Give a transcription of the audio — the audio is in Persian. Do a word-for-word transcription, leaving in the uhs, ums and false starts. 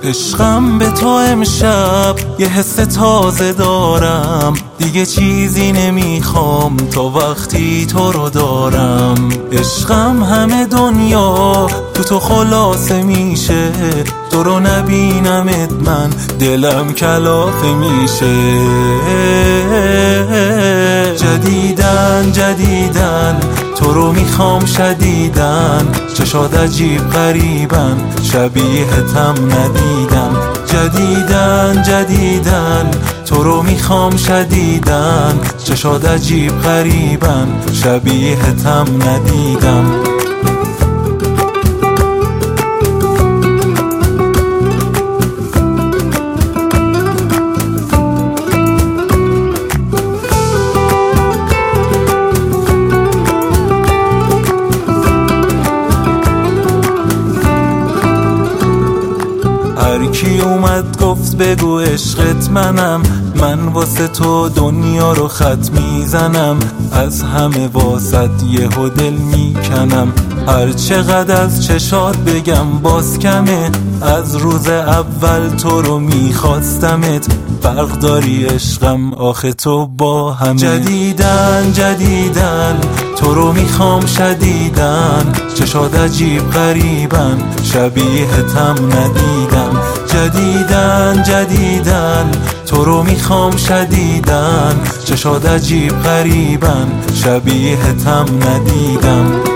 عشقم به تو امشب یه حس تازه دارم، دیگه چیزی نمیخوام تا وقتی تو رو دارم. عشقم همه دنیا تو تو خلاصه میشه، تو رو نبینمت من دلم کلافه میشه. جدیدن جدیدن تو رو میخوام شدیدن، چشات عجیب غریبن شبیهتم ندیدم. جدیدن جدیدن تو رو میخوام شدیدن، چشات عجیب غریبن شبیهتم ندیدم. هر کی اومد گفت بگو عشقت منم، من واسه تو دنیا رو خط میزنم. از همه واسط یهو دل میکنم، هر چقدر از چشات بگم باز کمه. از روز اول تو رو میخواستمت، فرق داری عشقم آخه تو با همه. جدیدن جدیدن تو رو میخوام شدیدن، چشات عجیب غریبن شبیهتم ندیدم. جدیدن جدیدن تو رو میخوام شدیدن، چشات عجیب غریبن شبیهتم ندیدم.